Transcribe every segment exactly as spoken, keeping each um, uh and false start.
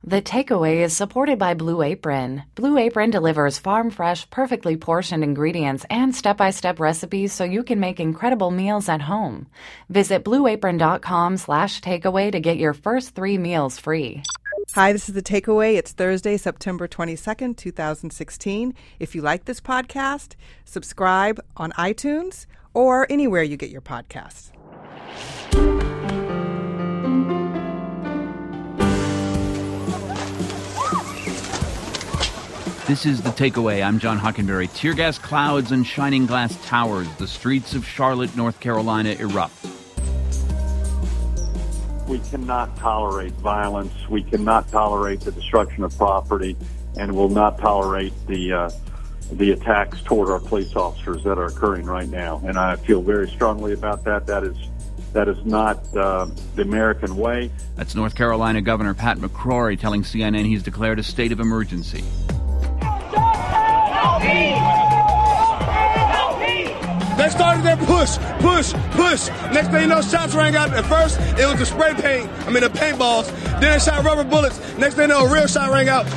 The Takeaway is supported by Blue Apron. Blue Apron delivers farm-fresh, perfectly portioned ingredients and step-by-step recipes so you can make incredible meals at home. Visit blueapron.com slash takeaway to get your first three meals free. Hi, this is The Takeaway. It's Thursday, September twenty-second, twenty sixteen. If you like this podcast, subscribe on iTunes or anywhere you get your podcasts. This is The Takeaway. I'm John Hockenberry. Tear gas clouds and shining glass towers. The streets of Charlotte, North Carolina erupt. We cannot tolerate violence. We cannot tolerate the destruction of property, and will not tolerate the uh, the attacks toward our police officers that are occurring right now. And I feel very strongly about that. That is that is not uh, the American way. That's North Carolina Governor Pat McCrory telling C N N he's declared a state of emergency. They started their push, push, push. Next thing you know, shots rang out. At first, it was the spray paint, I mean the paintballs. Then they shot rubber bullets. Next thing you know, a real shot rang out.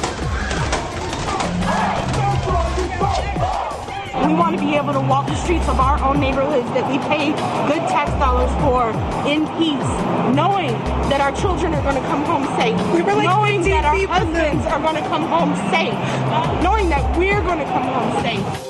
We want to be able to walk the streets of our own neighborhoods that we pay good tax dollars for in peace, knowing that our children are going to come home safe, we were like knowing that our husbands are going to come home safe, knowing that we're going to come home safe.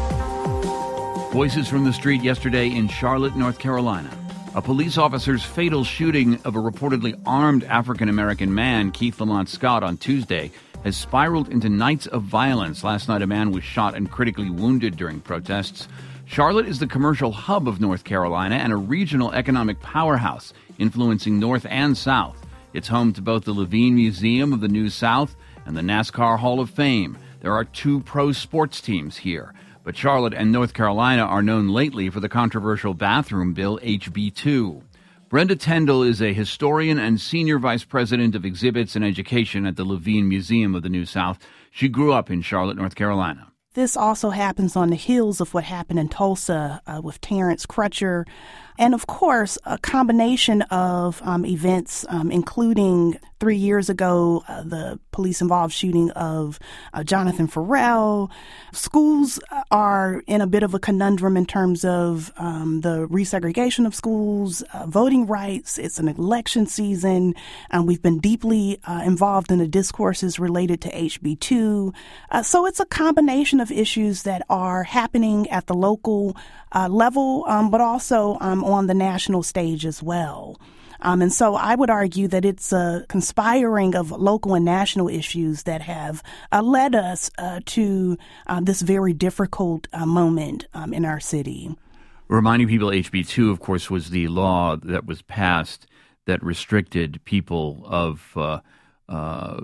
Voices from the street yesterday in Charlotte, North Carolina. A police officer's fatal shooting of a reportedly armed African-American man, Keith Lamont Scott, on Tuesday has spiraled into nights of violence. Last night, a man was shot and critically wounded during protests. Charlotte is the commercial hub of North Carolina and a regional economic powerhouse, influencing North and South. It's home to both the Levine Museum of the New South and the NASCAR Hall of Fame. There are two pro sports teams here. But Charlotte and North Carolina are known lately for the controversial bathroom bill, H B two. Brenda Tendall is a historian and senior vice president of exhibits and education at the Levine Museum of the New South. She grew up in Charlotte, North Carolina. This also happens on the heels of what happened in Tulsa uh, with Terrence Crutcher. And, of course, a combination of um, events, um, including three years ago, uh, the police-involved shooting of uh, Jonathan Ferrell. Schools are in a bit of a conundrum in terms of um, the resegregation of schools, uh, voting rights. It's an election season, and we've been deeply uh, involved in the discourses related to H B two. Uh, so it's a combination of issues that are happening at the local uh, level, um, but also um, on the national stage as well. Um, and so I would argue that it's a conspiring of local and national issues that have uh, led us uh, to uh, this very difficult uh, moment um, in our city. Reminding people, H B two, of course, was the law that was passed that restricted people of uh, uh,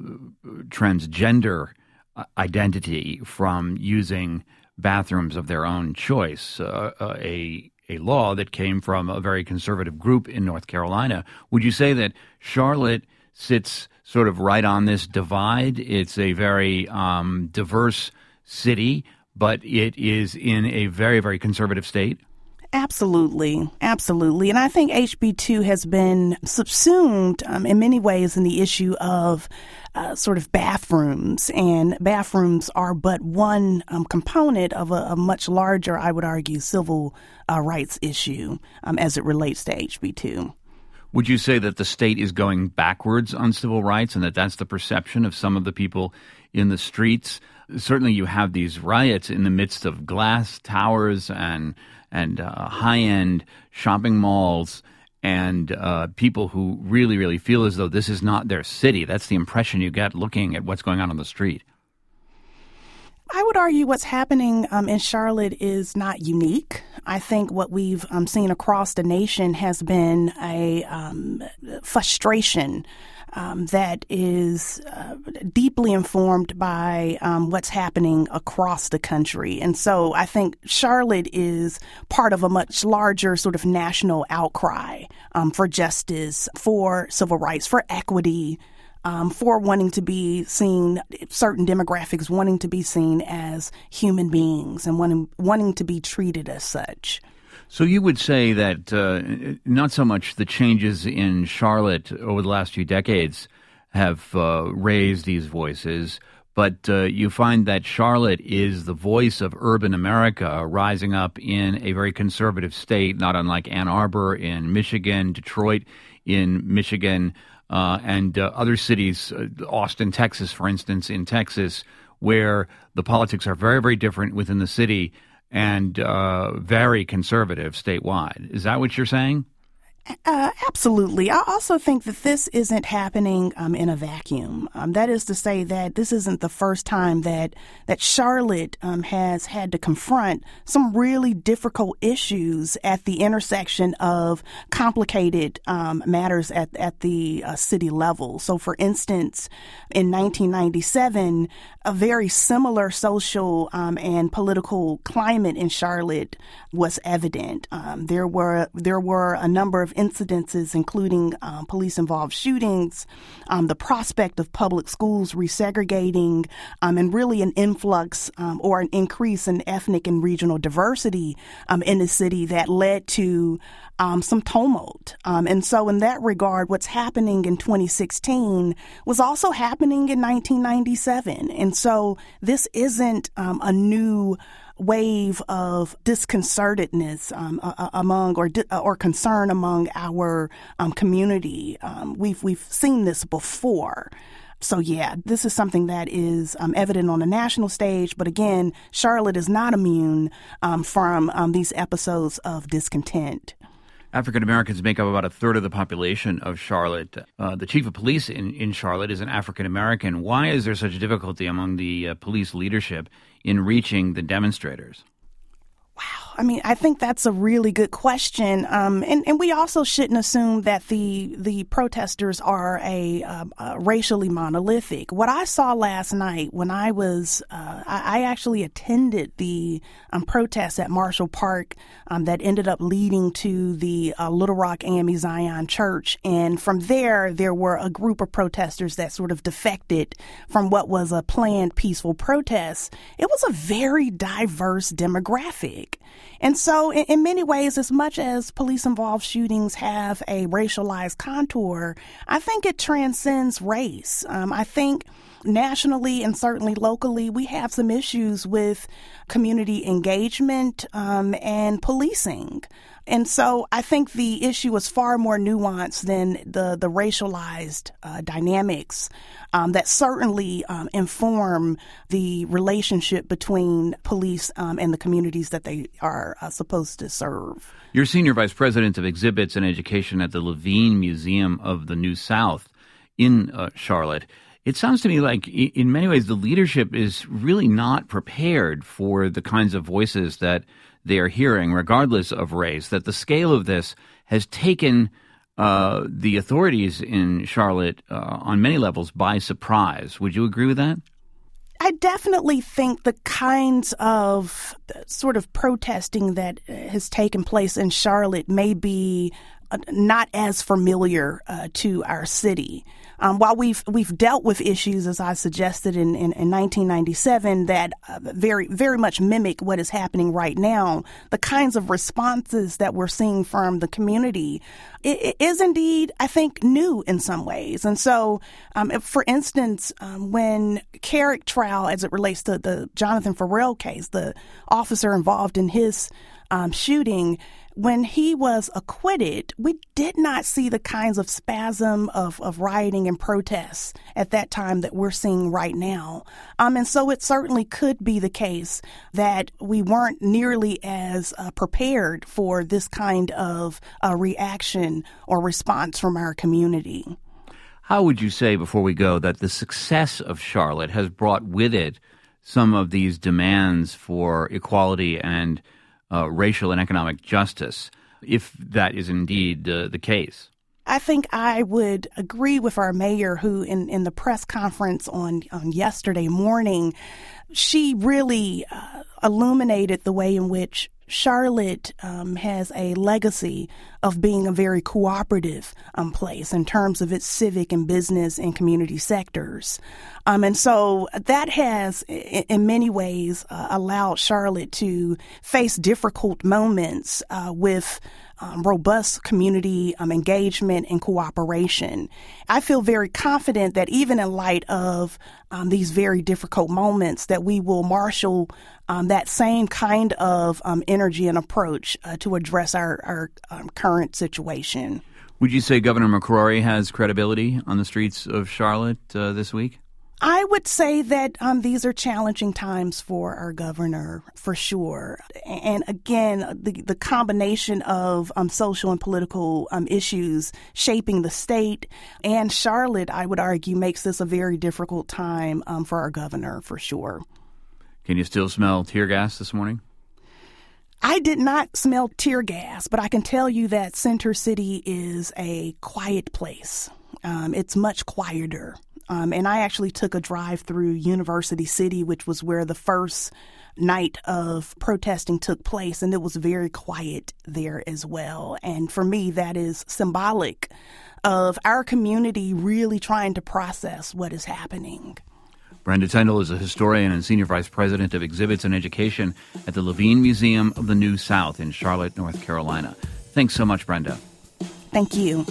transgender identity from using bathrooms of their own choice, uh, uh, a a law that came from a very conservative group in North Carolina. Would you say that Charlotte sits sort of right on this divide? It's a very um, diverse city, but it is in a very, very conservative state? Absolutely. Absolutely. And I think H B two has been subsumed um, in many ways in the issue of uh, sort of bathrooms. And bathrooms are but one um, component of a, a much larger, I would argue, civil uh, rights issue um, as it relates to H B two. Would you say that the state is going backwards on civil rights and that that's the perception of some of the people in the streets? Certainly you have these riots in the midst of glass towers and and uh, high-end shopping malls and uh, people who really, really feel as though this is not their city. That's the impression you get looking at what's going on on the street. I would argue what's happening um, in Charlotte is not unique. I think what we've um, seen across the nation has been a um, frustration um, that is uh, deeply informed by um, what's happening across the country. And so I think Charlotte is part of a much larger sort of national outcry um, for justice, for civil rights, for equity, Um, for wanting to be seen, certain demographics wanting to be seen as human beings and wanting, wanting to be treated as such. So you would say that uh, not so much the changes in Charlotte over the last few decades have uh, raised these voices. But uh, you find that Charlotte is the voice of urban America rising up in a very conservative state, not unlike Ann Arbor in Michigan, Detroit in Michigan, uh, and uh, other cities, uh, Austin, Texas, for instance, in Texas, where the politics are very, very different within the city and uh, very conservative statewide. Is that what you're saying? Uh, absolutely. I also think that this isn't happening um, in a vacuum. Um, that is to say that this isn't the first time that that Charlotte um, has had to confront some really difficult issues at the intersection of complicated um, matters at at the uh, city level. So, for instance, in nineteen ninety-seven, a very similar social um, and political climate in Charlotte was evident. Um, there were there were a number of incidences, including um, police-involved shootings, um, the prospect of public schools resegregating, um, and really an influx um, or an increase in ethnic and regional diversity um, in the city that led to um, some tumult. Um, and so in that regard, what's happening in twenty sixteen was also happening in nineteen ninety-seven. And so this isn't um, a new wave of disconcertedness um, uh, among or di- or concern among our um, community. Um, we've we've seen this before. So, yeah, this is something that is um, evident on the national stage. But again, Charlotte is not immune um, from um, these episodes of discontent. African Americans make up about a third of the population of Charlotte. Uh, the chief of police in, in Charlotte is an African American. Why is there such difficulty among the uh, police leadership in reaching the demonstrators? Wow. I mean, I think that's a really good question. Um, and, and we also shouldn't assume that the the protesters are a, uh, a racially monolithic. What I saw last night when I was, uh, I, I actually attended the um, protests at Marshall Park um, that ended up leading to the uh, Little Rock A M E Zion Church. And from there, there were a group of protesters that sort of defected from what was a planned peaceful protest. It was a very diverse demographic. And so in, in many ways, as much as police-involved shootings have a racialized contour, I think it transcends race. Um, I think nationally and certainly locally, we have some issues with community engagement um, and policing. And so I think the issue is far more nuanced than the, the racialized uh, dynamics um, that certainly um, inform the relationship between police um, and the communities that they are uh, supposed to serve. You're Senior Vice President of Exhibits and Education at the Levine Museum of the New South in uh, Charlotte. It sounds to me like, in many ways, the leadership is really not prepared for the kinds of voices that they are hearing, regardless of race, that the scale of this has taken uh, the authorities in Charlotte uh, on many levels by surprise. Would you agree with that? I definitely think the kinds of sort of protesting that has taken place in Charlotte may be not as familiar uh, to our city. Um, while we've we've dealt with issues, as I suggested in, in, in nineteen ninety-seven, that uh, very very much mimic what is happening right now, the kinds of responses that we're seeing from the community it, it is indeed, I think, new in some ways. And so, um, if, for instance, um, when Carrick trial, as it relates to the Jonathan Farrell case, the officer involved in his um, shooting, when he was acquitted, we did not see the kinds of spasm of, of rioting and protests at that time that we're seeing right now. Um, and so it certainly could be the case that we weren't nearly as uh, prepared for this kind of uh, reaction or response from our community. How would you say, before we go, that the success of Charlotte has brought with it some of these demands for equality and Uh, racial and economic justice, if that is indeed uh, the case? I think I would agree with our mayor, who in, in the press conference on, on yesterday morning, she really uh, illuminated the way in which Charlotte um, has a legacy of being a very cooperative um, place in terms of its civic and business and community sectors. Um, and so that has, in, in many ways, uh, allowed Charlotte to face difficult moments uh, with um, robust community um, engagement and cooperation. I feel very confident that even in light of um, these very difficult moments, that we will marshal um, that same kind of um, energy and approach uh, to address our, our um, current situation. Would you say Governor McCrory has credibility on the streets of Charlotte uh, this week? I would say that um, these are challenging times for our governor, for sure. And again, the, the combination of um, social and political um, issues shaping the state and Charlotte, I would argue, makes this a very difficult time um, for our governor, for sure. Can you still smell tear gas this morning? I did not smell tear gas, but I can tell you that Center City is a quiet place. Um, it's much quieter. Um, and I actually took a drive through University City, which was where the first night of protesting took place, and it was very quiet there as well. And for me, that is symbolic of our community really trying to process what is happening. Brenda Tyndall is a historian and senior vice president of exhibits and education at the Levine Museum of the New South in Charlotte, North Carolina. Thanks so much, Brenda. Thank you.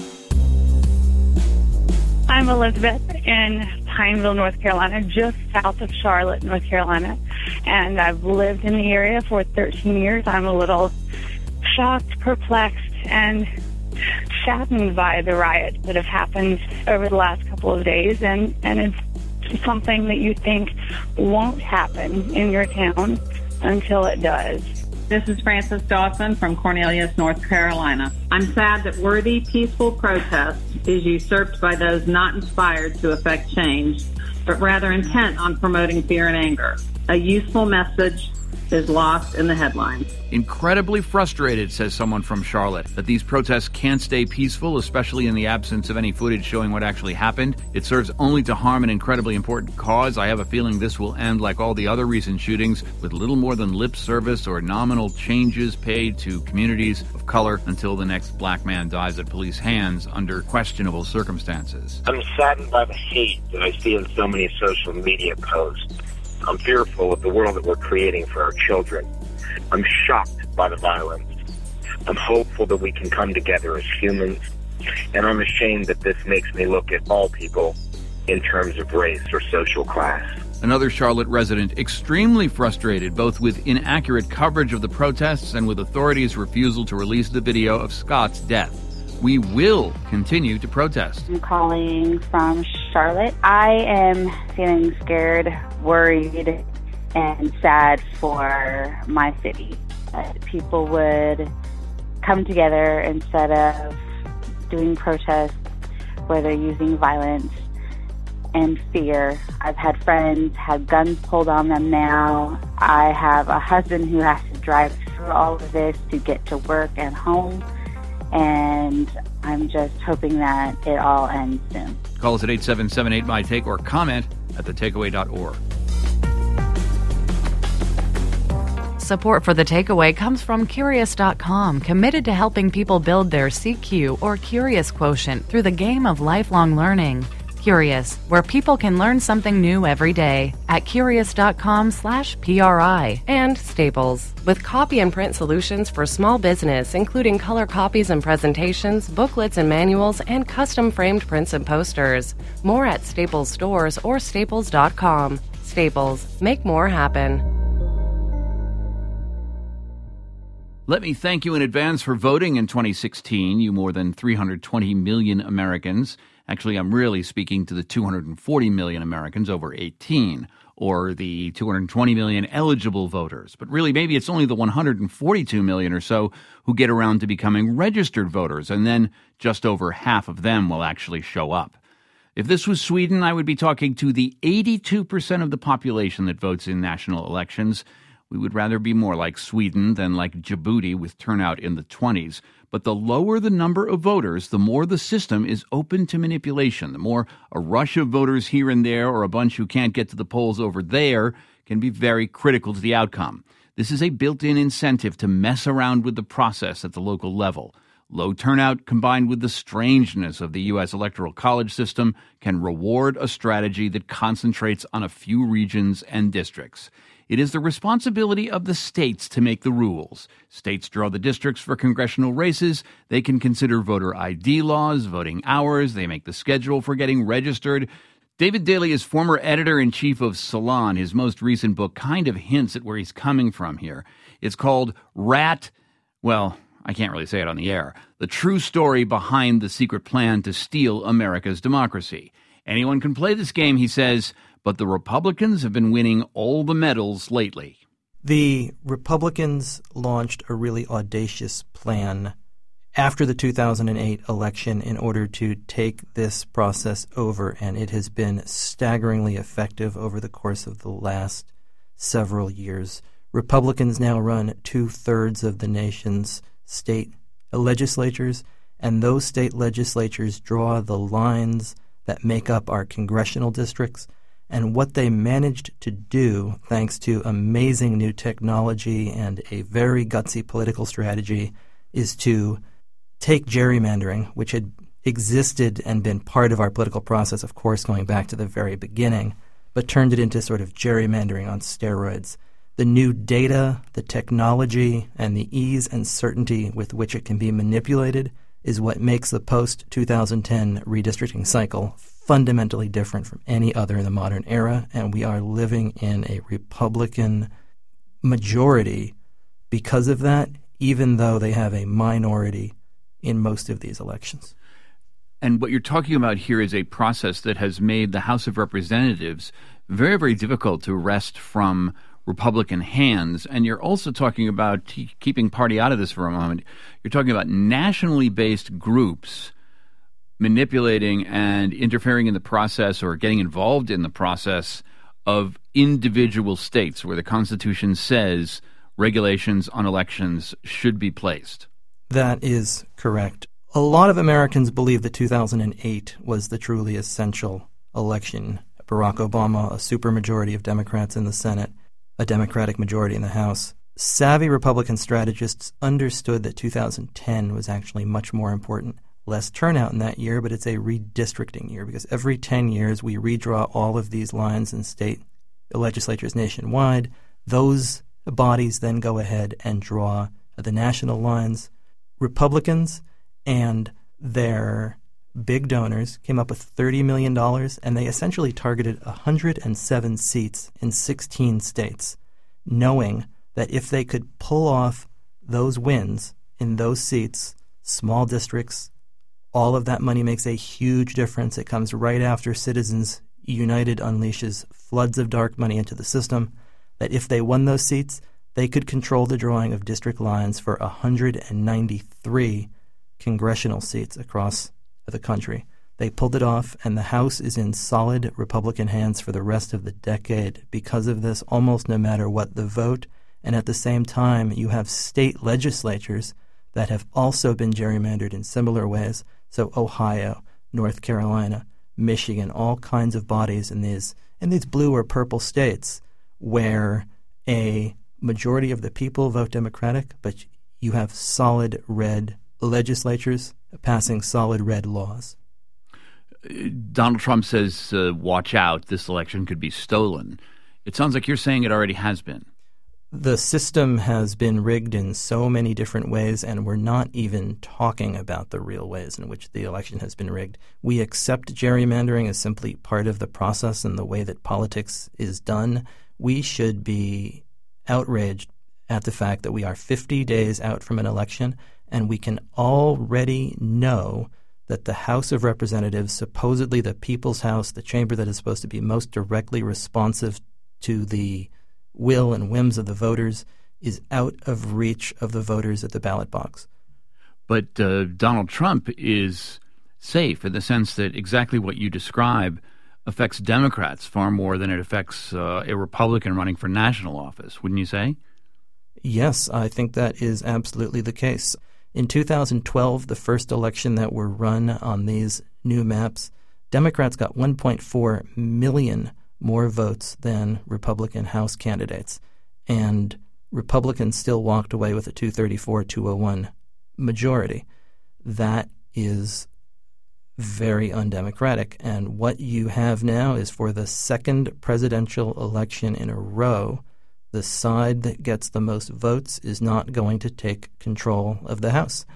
I'm Elizabeth in Pineville, North Carolina, just south of Charlotte, North Carolina, and I've lived in the area for thirteen years. I'm a little shocked, perplexed, and saddened by the riots that have happened over the last couple of days, and, and it's something that you think won't happen in your town until it does. This is Frances Dawson from Cornelius, North Carolina. I'm sad that worthy, peaceful protest is usurped by those not inspired to effect change, but rather intent on promoting fear and anger. A useful message is lost in the headlines. Incredibly frustrated, says someone from Charlotte, that these protests can't stay peaceful, especially in the absence of any footage showing what actually happened. It serves only to harm an incredibly important cause. I have a feeling this will end like all the other recent shootings, with little more than lip service or nominal changes paid to communities of color until the next black man dies at police hands under questionable circumstances. I'm saddened by the hate that I see in so many social media posts. I'm fearful of the world that we're creating for our children. I'm shocked by the violence. I'm hopeful that we can come together as humans, and I'm ashamed that this makes me look at all people in terms of race or social class. Another Charlotte resident extremely frustrated both with inaccurate coverage of the protests and with authorities' refusal to release the video of Scott's death. We will continue to protest. I'm calling from Charlotte. I am feeling scared, worried, and sad for my city. That people would come together instead of doing protests where they're using violence and fear. I've had friends have guns pulled on them now. I have a husband who has to drive through all of this to get to work and home. And I'm just hoping that it all ends soon. Call us at eight seven seven eight, M Y T A K E or comment at the takeaway dot org. Support for The Takeaway comes from Curious dot com, committed to helping people build their C Q or Curious Quotient through the game of lifelong learning. Curious, where people can learn something new every day at Curious dot com slash P R I. And Staples, with copy and print solutions for small business, including color copies and presentations, booklets and manuals, and custom framed prints and posters. More at Staples stores or Staples dot com. Staples, make more happen. Let me thank you in advance for voting in twenty sixteen, you more than three hundred twenty million Americans. Actually, I'm really speaking to the two hundred forty million Americans over eighteen, or the two hundred twenty million eligible voters. But really, maybe it's only the one hundred forty-two million or so who get around to becoming registered voters, and then just over half of them will actually show up. If this was Sweden, I would be talking to the eighty-two percent of the population that votes in national elections. We would rather be more like Sweden than like Djibouti with turnout in the twenties. But the lower the number of voters, the more the system is open to manipulation. The more a rush of voters here and there or a bunch who can't get to the polls over there can be very critical to the outcome. This is a built-in incentive to mess around with the process at the local level. Low turnout combined with the strangeness of the U S Electoral College system can reward a strategy that concentrates on a few regions and districts. It is the responsibility of the states to make the rules. States draw the districts for congressional races. They can consider voter I D laws, voting hours. They make the schedule for getting registered. David Daley is former editor-in-chief of Salon. His most recent book kind of hints at where he's coming from here. It's called Rat, well, I can't really say it on the air, The True Story Behind the Secret Plan to Steal America's Democracy. Anyone can play this game, he says, but the Republicans have been winning all the medals lately. The Republicans launched a really audacious plan after the two thousand eight election in order to take this process over, and it has been staggeringly effective over the course of the last several years. Republicans now run two-thirds of the nation's state legislatures, and those state legislatures draw the lines that make up our congressional districts. And what they managed to do, thanks to amazing new technology and a very gutsy political strategy, is to take gerrymandering, which had existed and been part of our political process, of course, going back to the very beginning, but turned it into sort of gerrymandering on steroids. The new data, the technology, and the ease and certainty with which it can be manipulated is what makes the post two thousand ten redistricting cycle fundamentally different from any other in the modern era, and we are living in a Republican majority because of that, even though they have a minority in most of these elections. And what you're talking about here is a process that has made the House of Representatives very, very difficult to wrest from Republican hands. And you're also talking about, t- keeping party out of this for a moment, you're talking about nationally based groups manipulating and interfering in the process or getting involved in the process of individual states where the Constitution says regulations on elections should be placed. That is correct. A lot of Americans believe that two thousand eight was the truly essential election. Barack Obama, a supermajority of Democrats in the Senate, a Democratic majority in the House. Savvy Republican strategists understood that two thousand ten was actually much more important. Less turnout in that year, but it's a redistricting year because every ten years we redraw all of these lines in state legislatures nationwide. Those bodies then go ahead and draw the national lines. Republicans and their big donors came up with thirty million dollars, and they essentially targeted one hundred seven seats in sixteen states, knowing that if they could pull off those wins in those seats, small districts, all of that money makes a huge difference. It comes right after Citizens United unleashes floods of dark money into the system, that if they won those seats, they could control the drawing of district lines for one hundred ninety-three congressional seats across the country. They pulled it off, and the House is in solid Republican hands for the rest of the decade because of this, almost no matter what the vote. And at the same time, you have state legislatures that have also been gerrymandered in similar ways. So Ohio, North Carolina, Michigan, all kinds of bodies in these in these blue or purple states where a majority of the people vote Democratic, but you have solid red legislatures passing solid red laws. Donald Trump says, uh, watch out, this election could be stolen. It sounds like you're saying it already has been. The system has been rigged in so many different ways, and we're not even talking about the real ways in which the election has been rigged. We accept gerrymandering as simply part of the process and the way that politics is done. We should be outraged at the fact that we are fifty days out from an election, and we can already know that the House of Representatives, supposedly the People's House, the chamber that is supposed to be most directly responsive to the will and whims of the voters, is out of reach of the voters at the ballot box. But uh, Donald Trump is safe in the sense that exactly what you describe affects Democrats far more than it affects uh, a Republican running for national office, wouldn't you say? Yes, I think that is absolutely the case. In two thousand twelve, the first election that were run on these new maps, Democrats got one point four million more votes than Republican House candidates, and Republicans still walked away with a two thirty-four to two oh one majority. That is very undemocratic, and what you have now is for the second presidential election in a row, The side that gets the most votes is not going to take control of the House.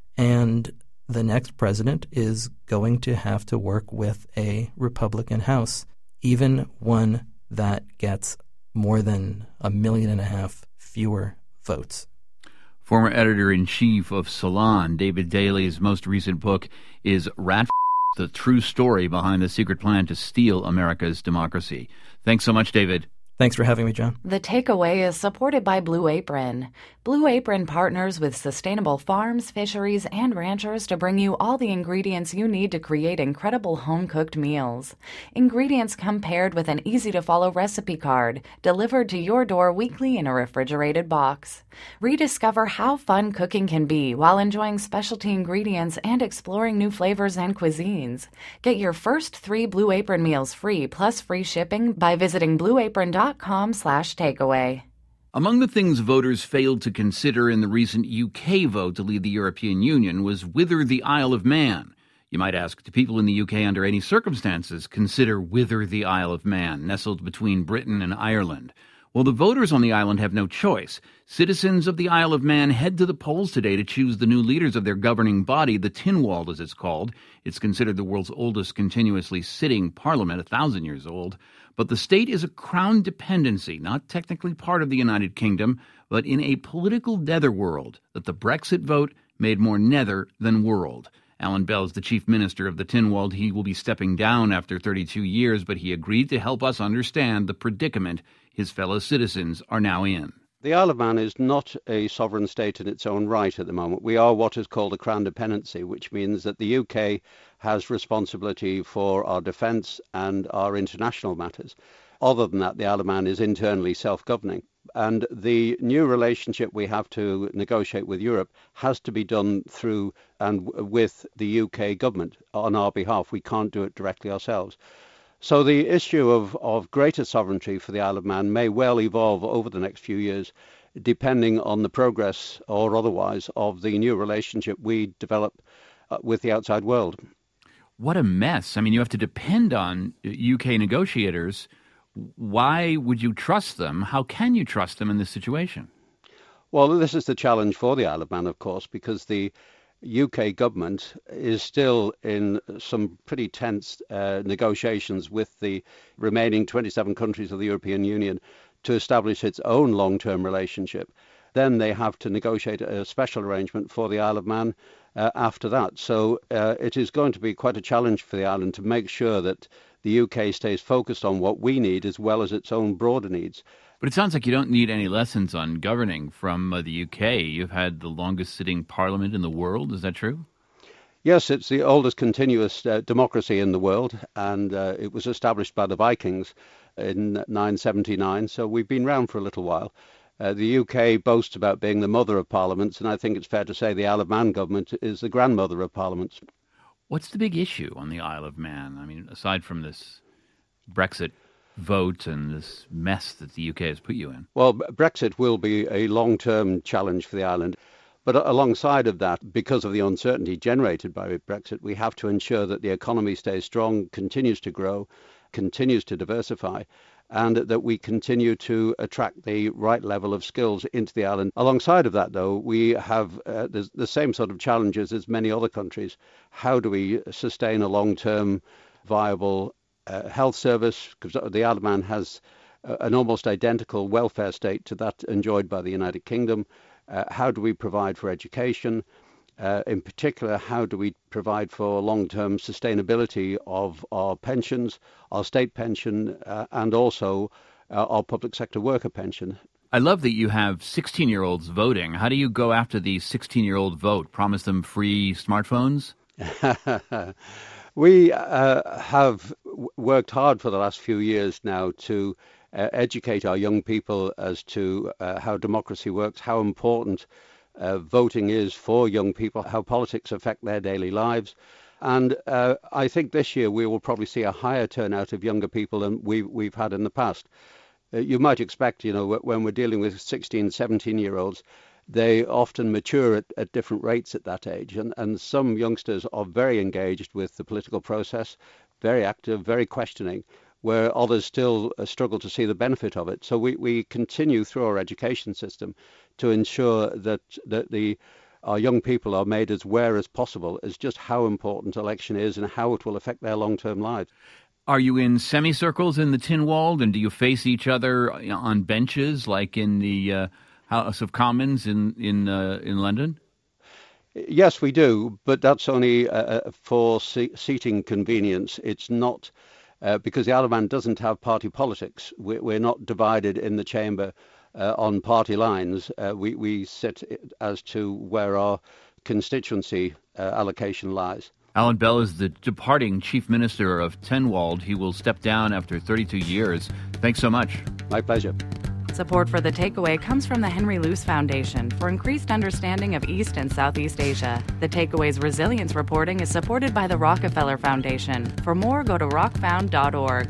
And the next president is going to have to work with a Republican House, even one that gets more than a million and a half fewer votes. Former editor-in-chief of Salon, David Daley's most recent book is Rat F***, The True Story Behind the Secret Plan to Steal America's Democracy. Thanks so much, David. Thanks for having me, John. The Takeaway is supported by Blue Apron. Blue Apron partners with sustainable farms, fisheries, and ranchers to bring you all the ingredients you need to create incredible home-cooked meals. Ingredients come paired with an easy-to-follow recipe card, delivered to your door weekly in a refrigerated box. Rediscover how fun cooking can be while enjoying specialty ingredients and exploring new flavors and cuisines. Get your first three Blue Apron meals free plus free shipping by visiting blueapron.com slash takeaway. Among the things voters failed to consider in the recent U K vote to leave the European Union was whether the Isle of Man. You might ask, do people in the U K under any circumstances consider whether the Isle of Man, nestled between Britain and Ireland? Well, the voters on the island have no choice. Citizens of the Isle of Man head to the polls today to choose the new leaders of their governing body, the Tynwald, as it's called. It's considered the world's oldest continuously sitting parliament, a thousand years old. But the state is a crown dependency, not technically part of the United Kingdom, but in a political netherworld that the Brexit vote made more nether than world. Alan Bell is the chief minister of the Tynwald. He will be stepping down after thirty-two years, but he agreed to help us understand the predicament his fellow citizens are now in. The Isle of Man is not a sovereign state in its own right at the moment. We are what is called a crown dependency, which means that the U K has responsibility for our defence and our international matters. Other than that, the Isle of Man is internally self-governing. And the new relationship we have to negotiate with Europe has to be done through and with the U K government on our behalf. We can't do it directly ourselves. So the issue of, of greater sovereignty for the Isle of Man may well evolve over the next few years, depending on the progress or otherwise of the new relationship we develop uh, with the outside world. What a mess. I mean, you have to depend on U K negotiators. Why would you trust them? How can you trust them in this situation? Well, this is the challenge for the Isle of Man, of course, because the U K government is still in some pretty tense uh, negotiations with the remaining twenty-seven countries of the European Union to establish its own long-term relationship. Then they have to negotiate a special arrangement for the Isle of Man uh, after that. So uh, it is going to be quite a challenge for the island to make sure that the U K stays focused on what we need as well as its own broader needs. But it sounds like you don't need any lessons on governing from uh, the U K. You've had the longest sitting parliament in the world. Is that true? Yes, it's the oldest continuous uh, democracy in the world, and uh, it was established by the Vikings in nine seventy-nine, so we've been around for a little while. Uh, the U K boasts about being the mother of parliaments, and I think it's fair to say the Isle of Man government is the grandmother of parliaments. What's the big issue on the Isle of Man? I mean, aside from this Brexit vote and this mess that the U K has put you in? Well, Brexit will be a long-term challenge for the island. But alongside of that, because of the uncertainty generated by Brexit, we have to ensure that the economy stays strong, continues to grow, continues to diversify, and that we continue to attract the right level of skills into the island. Alongside of that, though, we have uh, the, the same sort of challenges as many other countries. How do we sustain a long-term viable uh, health service? Because the Isle of Man has uh, an almost identical welfare state to that enjoyed by the United Kingdom. Uh, how do we provide for education? Uh, in particular, how do we provide for long-term sustainability of our pensions, our state pension, uh, and also uh, our public sector worker pension? I love that you have sixteen-year-olds voting. How do you go after the sixteen-year-old vote? Promise them free smartphones? We uh, have worked hard for the last few years now to uh, educate our young people as to uh, how democracy works, how important uh, voting is for young people, how politics affect their daily lives. And uh, I think this year we will probably see a higher turnout of younger people than we, we've had in the past. Uh, you might expect, you know, when we're dealing with sixteen, seventeen-year-olds, they often mature at, at different rates at that age. And, and some youngsters are very engaged with the political process, very active, very questioning. where others still uh, struggle to see the benefit of it. So we, we continue through our education system to ensure that, that the our young people are made as aware as possible as just how important election is and how it will affect their long-term lives. Are you in semicircles in the Tynwald, and do you face each other on benches like in the uh, House of Commons in in uh, in London? Yes, we do, but that's only uh, for se- seating convenience. It's not uh, because the Isle of Man doesn't have party politics. We're, we're not divided in the chamber uh, on party lines. Uh, we, we sit as to where our constituency uh, allocation lies. Alan Bell is the departing Chief Minister of Tynwald. He will step down after thirty-two years. Thanks so much. My pleasure. Support for The Takeaway comes from the Henry Luce Foundation for increased understanding of East and Southeast Asia. The Takeaway's resilience reporting is supported by the Rockefeller Foundation. For more, go to rock found dot org.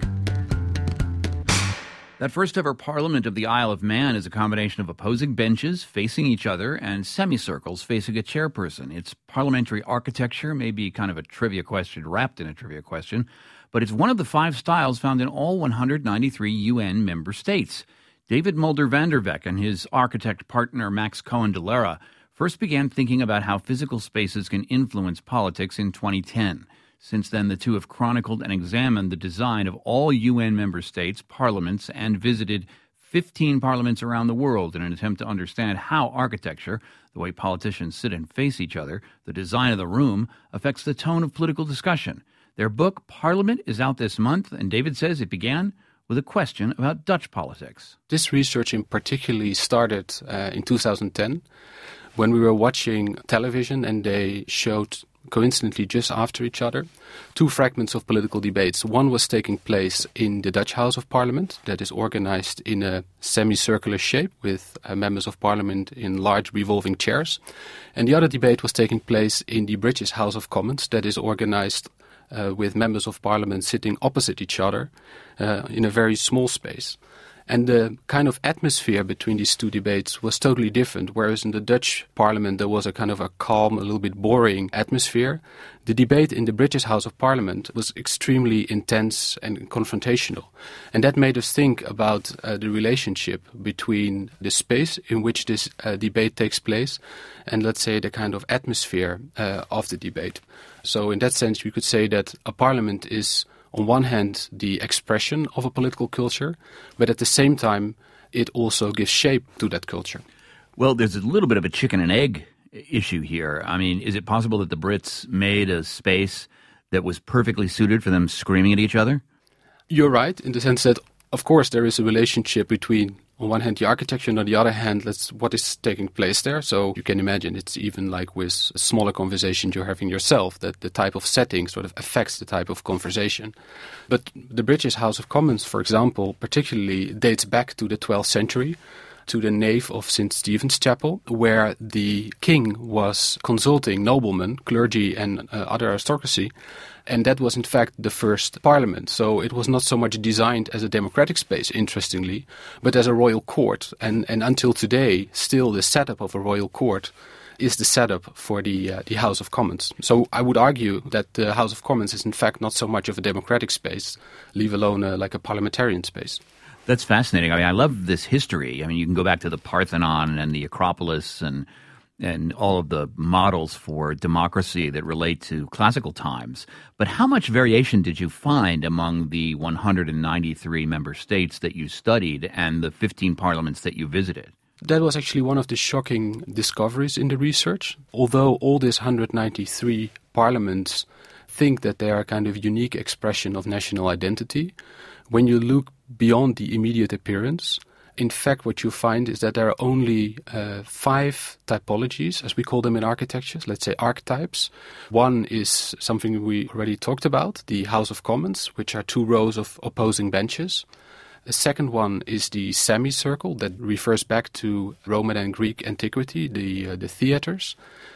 That first ever Parliament of the Isle of Man is a combination of opposing benches facing each other and semicircles facing a chairperson. Its parliamentary architecture may be kind of a trivia question wrapped in a trivia question, but it's one of the five styles found in all one hundred ninety-three U N member states. David Mulder van der Veck and his architect partner Max Cohen de Lara first began thinking about how physical spaces can influence politics in twenty ten. Since then, the two have chronicled and examined the design of all U N member states, parliaments, and visited fifteen parliaments around the world in an attempt to understand how architecture, the way politicians sit and face each other, the design of the room, affects the tone of political discussion. Their book, Parliament, is out this month, and David says it began with a question about Dutch politics. This research in particularly started uh, in two thousand ten when we were watching television and they showed, coincidentally just after each other, two fragments of political debates. One was taking place in the Dutch House of Parliament, that is organized in a semicircular shape with uh, members of Parliament in large revolving chairs. And the other debate was taking place in the British House of Commons, that is organized uh, with members of Parliament sitting opposite each other uh, in a very small space. And the kind of atmosphere between these two debates was totally different. Whereas in the Dutch Parliament there was a kind of a calm, a little bit boring atmosphere, the debate in the British House of Parliament was extremely intense and confrontational. And that made us think about uh, the relationship between the space in which this uh, debate takes place and, let's say, the kind of atmosphere uh, of the debate. So in that sense, you could say that a parliament is, on one hand, the expression of a political culture, but at the same time, it also gives shape to that culture. Well, there's a little bit of a chicken and egg issue here. I mean, is it possible that the Brits made a space that was perfectly suited for them screaming at each other? You're right, in the sense that, of course, there is a relationship between, on one hand, the architecture, and on the other hand, let's, what is taking place there. So you can imagine it's even like with a smaller conversation you're having yourself, that the type of setting sort of affects the type of conversation. But the British House of Commons, for example, particularly dates back to the twelfth century, to the nave of Saint Stephen's Chapel, where the king was consulting noblemen, clergy, and uh, other aristocracy. And that was, in fact, the first parliament. So it was not so much designed as a democratic space, interestingly, but as a royal court. And, and until today, still the setup of a royal court is the setup for the uh, the House of Commons. So I would argue that the House of Commons is, in fact, not so much of a democratic space, leave alone uh, like a parliamentarian space. That's fascinating. I mean, I love this history. I mean, you can go back to the Parthenon and the Acropolis and and all of the models for democracy that relate to classical times. But how much variation did you find among the one hundred ninety-three member states that you studied and the fifteen parliaments that you visited? That was actually one of the shocking discoveries in the research. Although all these one hundred ninety-three parliaments think that they are a kind of unique expression of national identity, when you look beyond the immediate appearance, in fact, what you find is that there are only uh, five typologies, as we call them in architecture, let's say archetypes. One is something we already talked about, the House of Commons, which are two rows of opposing benches. The second one is the semicircle, that refers back to Roman and Greek antiquity, the, uh, the theaters.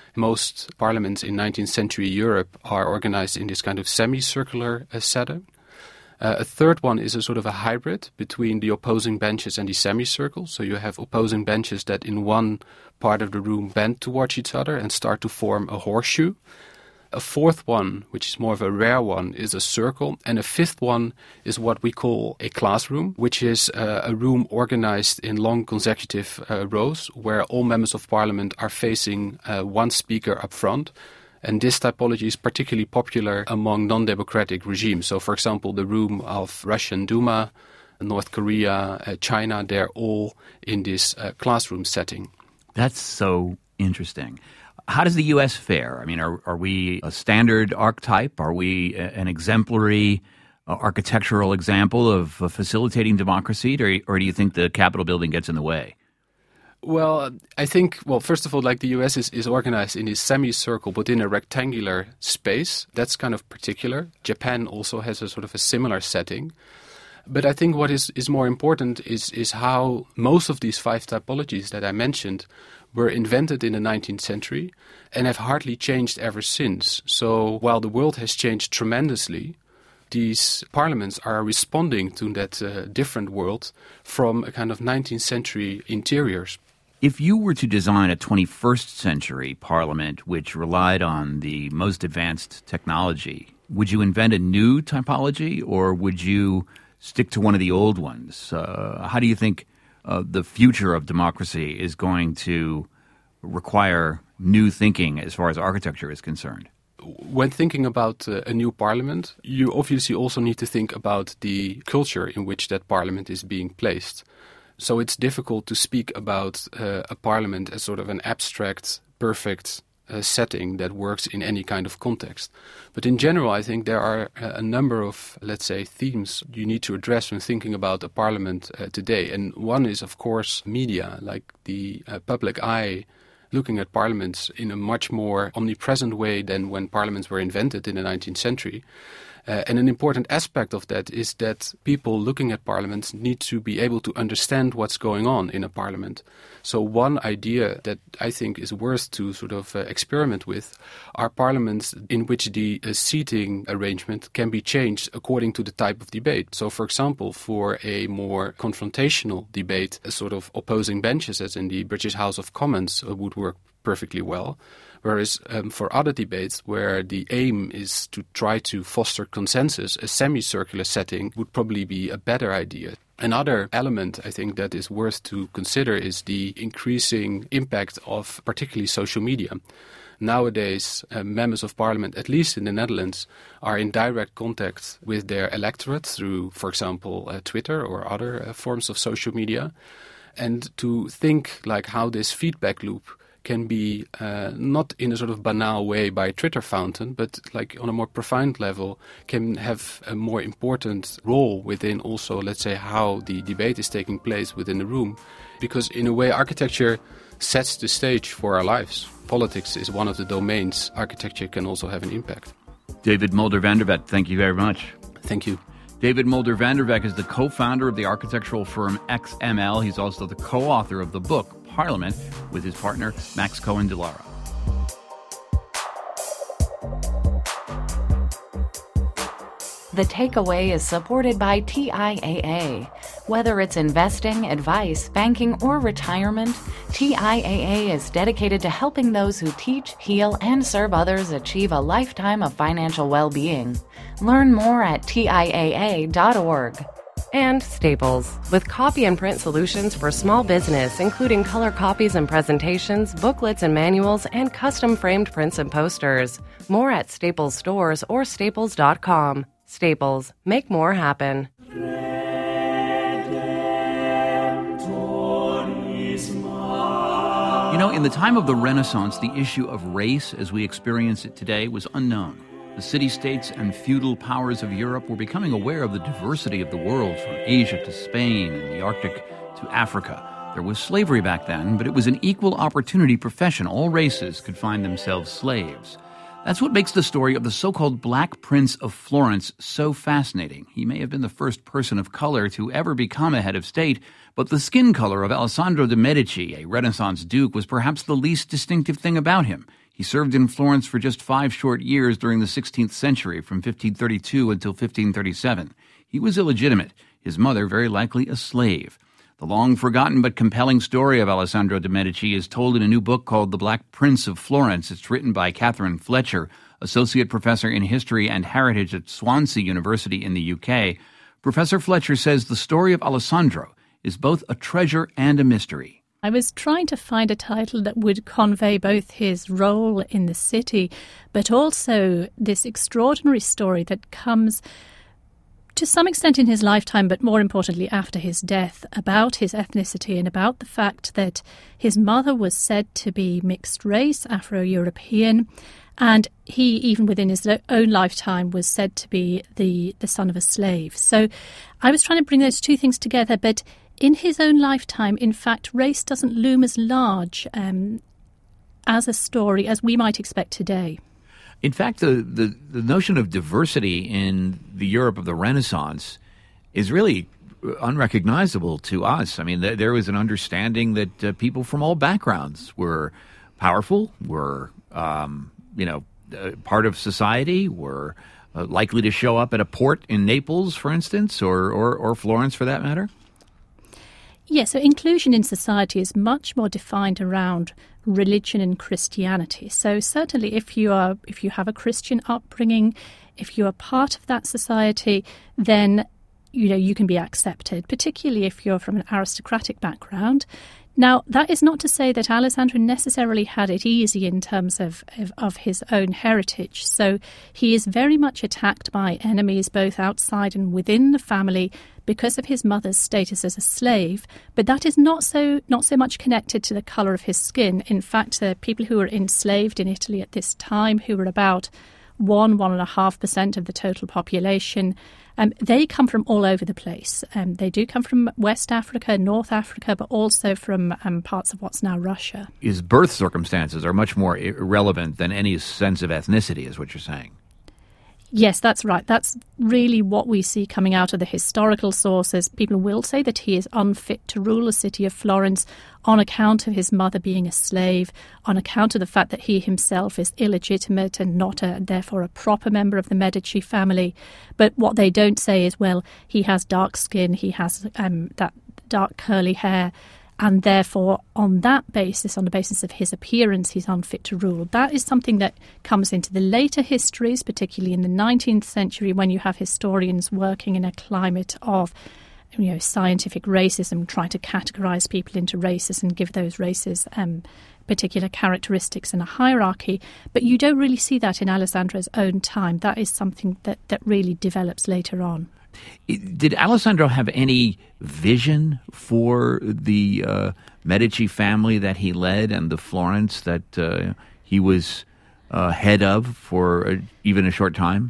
Most parliaments in nineteenth century Europe are organized in this kind of semicircular uh, setup. Uh, a third one is a sort of a hybrid between the opposing benches and the semicircle. So you have opposing benches that in one part of the room bend towards each other and start to form a horseshoe. A fourth one, which is more of a rare one, is a circle. And a fifth one is what we call a classroom, which is uh, a room organized in long consecutive uh, rows where all members of parliament are facing uh, one speaker up front. And this typology is particularly popular among non-democratic regimes. So, for example, the room of Russian Duma, North Korea, uh, China, they're all in this uh, classroom setting. That's so interesting. How does the U S fare? I mean, are, are we a standard archetype? Are we a, an exemplary uh, architectural example of uh, facilitating democracy, or, or do you think the Capitol building gets in the way? Well, I think, well, first of all, like the U S is, is organized in a semicircle within a rectangular space. That's kind of particular. Japan also has a sort of a similar setting. But I think what is, is more important is, is how most of these five typologies that I mentioned were invented in the nineteenth century and have hardly changed ever since. So while the world has changed tremendously, these parliaments are responding to that uh, different world from a kind of nineteenth century interiors. If you were to design a twenty-first century parliament which relied on the most advanced technology, would you invent a new typology or would you stick to one of the old ones? Uh, how do you think uh, the future of democracy is going to require new thinking as far as architecture is concerned? When thinking about uh, a new parliament, you obviously also need to think about the culture in which that parliament is being placed. So it's difficult to speak about uh, a parliament as sort of an abstract, perfect uh, setting that works in any kind of context. But in general, I think there are a number of, let's say, themes you need to address when thinking about a parliament uh, today. And one is, of course, media, like the uh, public eye looking at parliaments in a much more omnipresent way than when parliaments were invented in the nineteenth century. Uh, and an important aspect of that is that people looking at parliaments need to be able to understand what's going on in a parliament. So one idea that I think is worth to sort of uh, experiment with are parliaments in which the uh, seating arrangement can be changed according to the type of debate. So, for example, for a more confrontational debate, a sort of opposing benches, as in the British House of Commons, uh, would work perfectly well. Whereas um, for other debates where the aim is to try to foster consensus, a semicircular setting would probably be a better idea. Another element I think that is worth to consider is the increasing impact of particularly social media. Nowadays, uh, members of parliament, at least in the Netherlands, are in direct contact with their electorate through, for example, uh, Twitter or other uh, forms of social media. And to think like how this feedback loop can be uh, not in a sort of banal way by a Twitter fountain, but like on a more profound level can have a more important role within also, let's say, how the debate is taking place within the room. Because in a way, architecture sets the stage for our lives. Politics is one of the domains architecture can also have an impact. David Mulder-Vanderbeck, thank you very much. Thank you. David Mulder-Vanderbeck is the co-founder of the architectural firm X M L. He's also the co-author of the book Parliament with his partner Max Cohen-Delara. The Takeaway is supported by T I A A. Whether it's investing, advice, banking, or retirement, T I A A is dedicated to helping those who teach, heal, and serve others achieve a lifetime of financial well-being. Learn more at T I A A dot org. And Staples, with copy and print solutions for small business, including color copies and presentations, booklets and manuals, and custom framed prints and posters. More at Staples stores or staples dot com. Staples, make more happen. You know, in the time of the Renaissance, the issue of race as we experience it today was unknown. The city-states and feudal powers of Europe were becoming aware of the diversity of the world, from Asia to Spain and the Arctic to Africa. There was slavery back then, but it was an equal opportunity profession. All races could find themselves slaves. That's what makes the story of the so-called Black Prince of Florence so fascinating. He may have been the first person of color to ever become a head of state, but the skin color of Alessandro de' Medici, a Renaissance duke, was perhaps the least distinctive thing about him. He served in Florence for just five short years during the sixteenth century, from fifteen thirty-two until fifteen thirty-seven. He was illegitimate, his mother very likely a slave. The long-forgotten but compelling story of Alessandro de' Medici is told in a new book called The Black Prince of Florence. It's written by Catherine Fletcher, associate professor in history and heritage at Swansea University in the U K. Professor Fletcher says the story of Alessandro is both a treasure and a mystery. I was trying to find a title that would convey both his role in the city, but also this extraordinary story that comes to some extent in his lifetime, but more importantly after his death, about his ethnicity and about the fact that his mother was said to be mixed race, Afro-European, and he, even within his own lifetime, was said to be the, the son of a slave. So I was trying to bring those two things together, but in his own lifetime, in fact, race doesn't loom as large um, as a story as we might expect today. In fact, the, the, the notion of diversity in the Europe of the Renaissance is really unrecognizable to us. I mean, th- there was an understanding that uh, people from all backgrounds were powerful, were, um, you know, uh, part of society, were uh, likely to show up at a port in Naples, for instance, or, or, or Florence for that matter. Yeah, so inclusion in society is much more defined around religion and Christianity. So certainly if you are if you have a Christian upbringing, if you are part of that society, then you know you can be accepted, particularly if you're from an aristocratic background. Now, that is not to say that Alessandro necessarily had it easy in terms of, of, of his own heritage. So he is very much attacked by enemies both outside and within the family because of his mother's status as a slave. But that is not so not so much connected to the colour of his skin. In fact, the people who were enslaved in Italy at this time, who were about one, one and a half percent of the total population, Um, they come from all over the place. Um, they do come from West Africa, North Africa, but also from um, parts of what's now Russia. His birth circumstances are much more irrelevant than any sense of ethnicity, is what you're saying. Yes, that's right. That's really what we see coming out of the historical sources. People will say that he is unfit to rule the city of Florence on account of his mother being a slave, on account of the fact that he himself is illegitimate and not a, therefore a proper member of the Medici family. But what they don't say is, well, he has dark skin, he has um, that dark curly hair, and therefore on that basis, on the basis of his appearance, he's unfit to rule. That is something that comes into the later histories, particularly in the nineteenth century, when you have historians working in a climate of you know, scientific racism, trying to categorise people into races and give those races um, particular characteristics and a hierarchy. But you don't really see that in Alessandro's own time. That is something that, that really develops later on. Did Alessandro have any vision for the uh, Medici family that he led and the Florence that uh, he was uh, head of for uh, even a short time?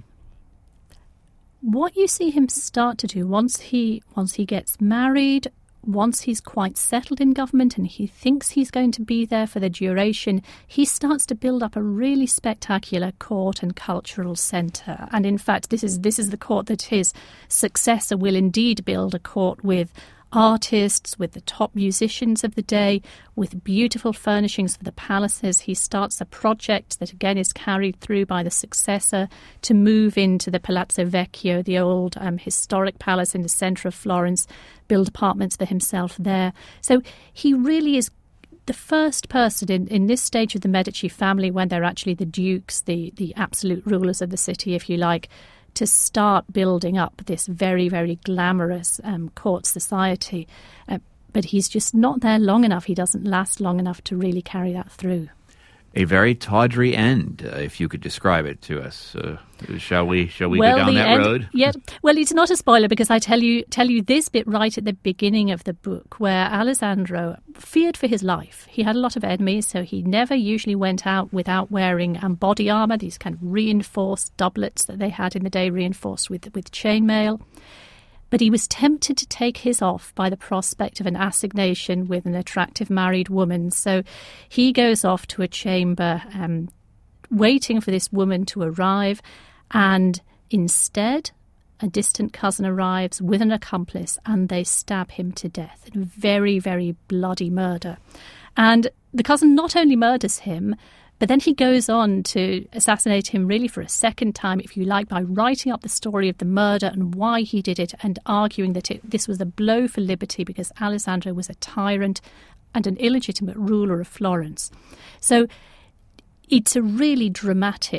What you see him start to do once he once he gets married, once he's quite settled in government and he thinks he's going to be there for the duration, he starts to build up a really spectacular court and cultural centre. And in fact, this is this is the court that his successor will indeed build, a court with artists, with the top musicians of the day, with beautiful furnishings for the palaces. He starts a project that again is carried through by the successor to move into the Palazzo Vecchio, the old um, historic palace in the centre of Florence, build apartments for himself there. So he really is the first person in, in this stage of the Medici family, when they're actually the dukes, the, the absolute rulers of the city, if you like, to start building up this very, very glamorous um, court society. Uh, but he's just not there long enough. He doesn't last long enough to really carry that through. A very tawdry end, uh, if you could describe it to us. Uh, shall we Shall we well, go down that end, road? Yeah. Well, it's not a spoiler because I tell you tell you this bit right at the beginning of the book, where Alessandro feared for his life. He had a lot of enemies, so he never usually went out without wearing um, body armour, these kind of reinforced doublets that they had in the day, reinforced with with chainmail. But he was tempted to take his off by the prospect of an assignation with an attractive married woman. So he goes off to a chamber um, waiting for this woman to arrive. And instead, a distant cousin arrives with an accomplice and they stab him to death in a very, very bloody murder. And the cousin not only murders him, but then he goes on to assassinate him really for a second time, if you like, by writing up the story of the murder and why he did it and arguing that it, this was a blow for liberty because Alessandro was a tyrant and an illegitimate ruler of Florence. So it's a really dramatic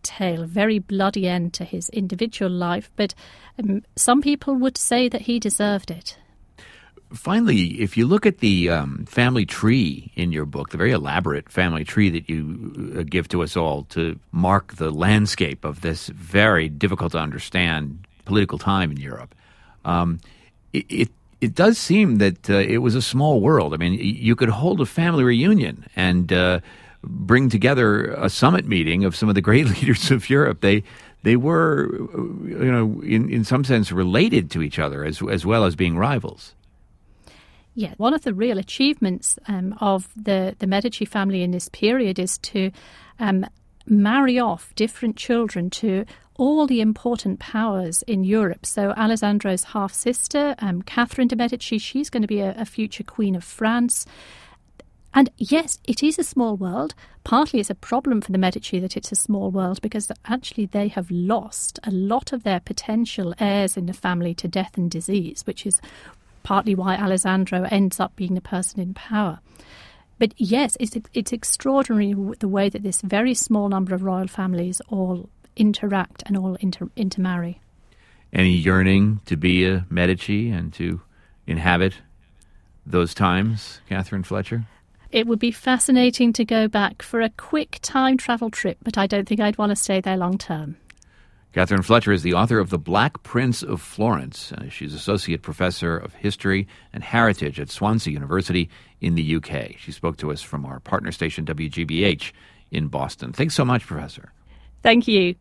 tale, a very bloody end to his individual life, but um, some people would say that he deserved it. Finally, if you look at the um, family tree in your book, the very elaborate family tree that you uh, give to us all to mark the landscape of this very difficult to understand political time in Europe, um, it, it it does seem that uh, it was a small world. I mean, you could hold a family reunion and uh, bring together a summit meeting of some of the great leaders of Europe. They they were, you know, in, in some sense related to each other as as well as being rivals. Yeah, one of the real achievements um, of the, the Medici family in this period is to um, marry off different children to all the important powers in Europe. So Alessandro's half-sister, um, Catherine de' Medici, she's going to be a, a future queen of France. And yes, it is a small world. Partly it's a problem for the Medici that it's a small world because actually they have lost a lot of their potential heirs in the family to death and disease, which is partly why Alessandro ends up being the person in power. But yes, it's it's extraordinary the way that this very small number of royal families all interact and all inter, intermarry. Any yearning to be a Medici and to inhabit those times, Catherine Fletcher? It would be fascinating to go back for a quick time travel trip, but I don't think I'd want to stay there long term. Catherine Fletcher is the author of The Black Prince of Florence. Uh, she's Associate Professor of History and Heritage at Swansea University in the U K. She spoke to us from our partner station W G B H in Boston. Thanks so much, Professor. Thank you.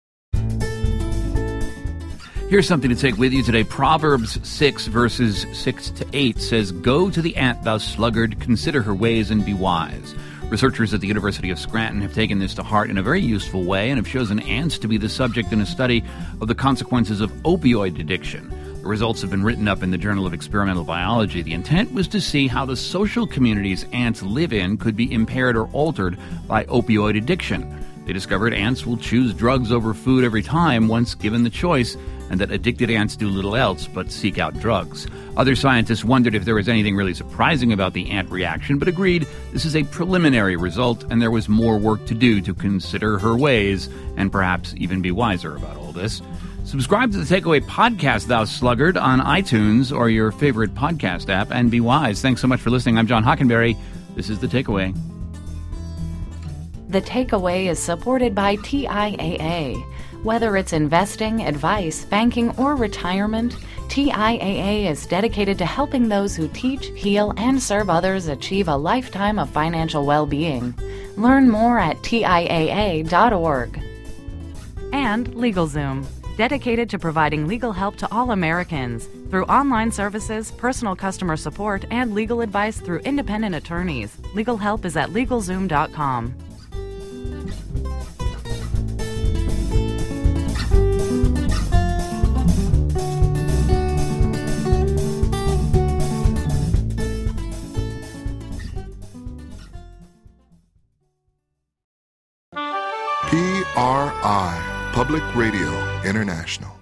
Here's something to take with you today. Proverbs six, verses six to eight says, "Go to the ant, thou sluggard, consider her ways and be wise." Researchers at the University of Scranton have taken this to heart in a very useful way and have chosen ants to be the subject in a study of the consequences of opioid addiction. The results have been written up in the Journal of Experimental Biology. The intent was to see how the social communities ants live in could be impaired or altered by opioid addiction. They discovered ants will choose drugs over food every time once given the choice, and that addicted ants do little else but seek out drugs. Other scientists wondered if there was anything really surprising about the ant reaction, but agreed this is a preliminary result and there was more work to do to consider her ways and perhaps even be wiser about all this. Subscribe to the Takeaway Podcast, Thou Sluggard, on iTunes or your favorite podcast app, and be wise. Thanks so much for listening. I'm John Hockenberry. This is The Takeaway. The Takeaway is supported by T I A A. Whether it's investing, advice, banking, or retirement, T I A A is dedicated to helping those who teach, heal, and serve others achieve a lifetime of financial well-being. Learn more at T I A A dot org. And LegalZoom, dedicated to providing legal help to all Americans through online services, personal customer support, and legal advice through independent attorneys. Legal help is at legal zoom dot com. P R I, Public Radio International.